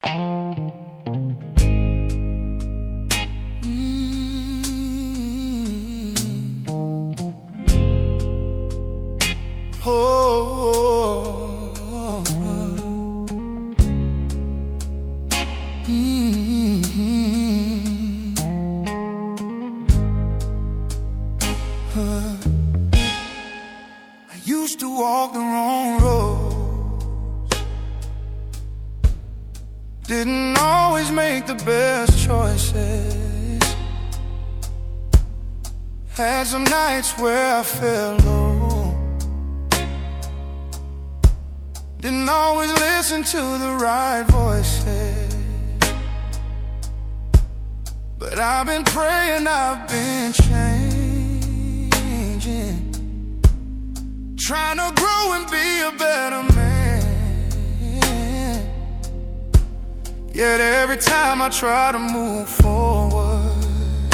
I used to walk the wrong road, didn't always make the best choices, had some nights where I felt low, didn't always listen to the right voices. But I've been praying, I've been changing, trying to grow and be a better man. Yet every time I try to move forward,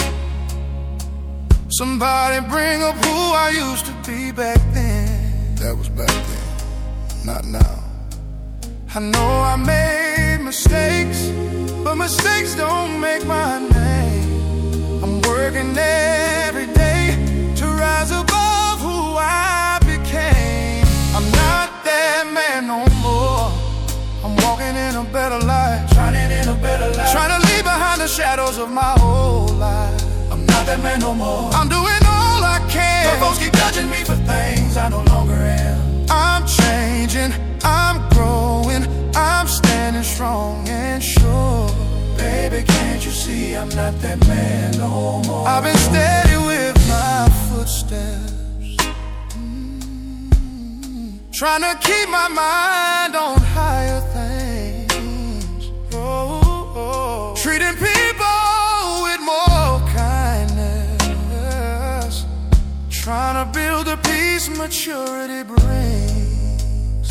somebody bring up who I used to be back then. That was back then, not now. I know I made mistakes, but mistakes don't make my name. I'm working every day to rise above who I became. I'm not that man no more, I'm walking in a better life, trying to leave behind the shadows of my old life. I'm not that man no more, I'm doing all I can, but folks keep judging me for things I no longer am. I'm changing, I'm growing, I'm standing strong and sure. Baby, can't you see I'm not that man no more? I've been steady with my footsteps, trying to keep my mind on higher things. Treating people with more kindness, trying to build the peace maturity brings.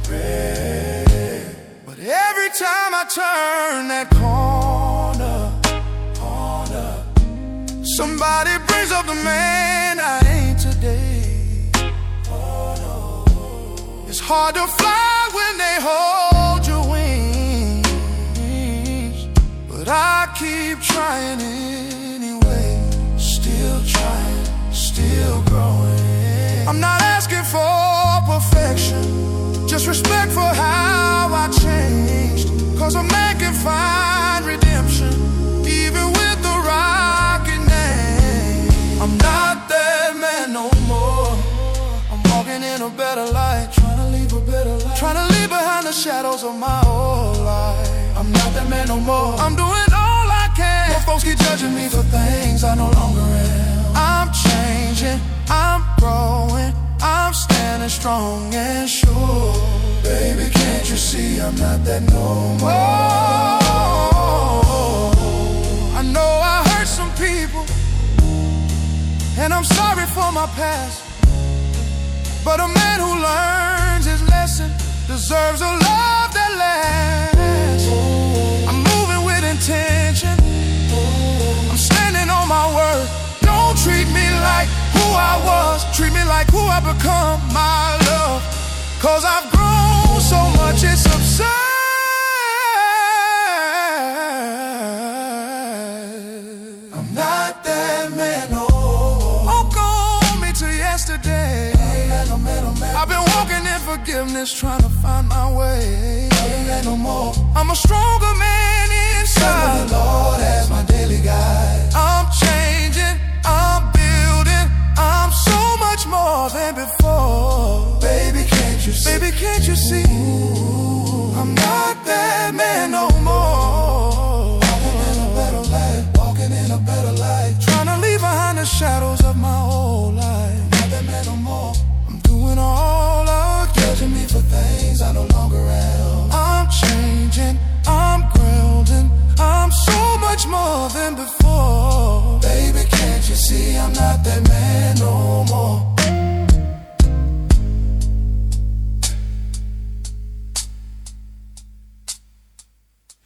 But every time I turn that corner, somebody brings up the man I ain't today. It's hard to fly when they hold your wings, but I keep trying anyway. Still trying, still growing. I'm not asking for perfection, just respect for how I changed. Cause a man can find redemption even with the rocky name. I'm not that man no more, I'm walking in a better light, trying to leave behind the shadows of my old life. I'm not that man no more, I'm doing all I can, but folks keep judging me for things I no longer am. I'm changing, I'm growing, I'm standing strong and sure. Baby, can't you see I'm not that no more? Oh, I know I hurt some people, and I'm sorry for my past, but a man who learns his lesson deserves a love that lasts. I'm moving with intention, I'm standing on my word. Don't treat me like who I was, treat me like who I become, my love. Cause I've grown so much, it's absurd. I'm not that man no more. Oh, call me to yesterday. No man. I've been walking in forgiveness, trying to find my way. No more. I'm a stronger man inside. The Lord as my daily guide. I'm changing, I'm building, I'm so much more than before. Baby, can't you see? Baby, can't you see? I'm not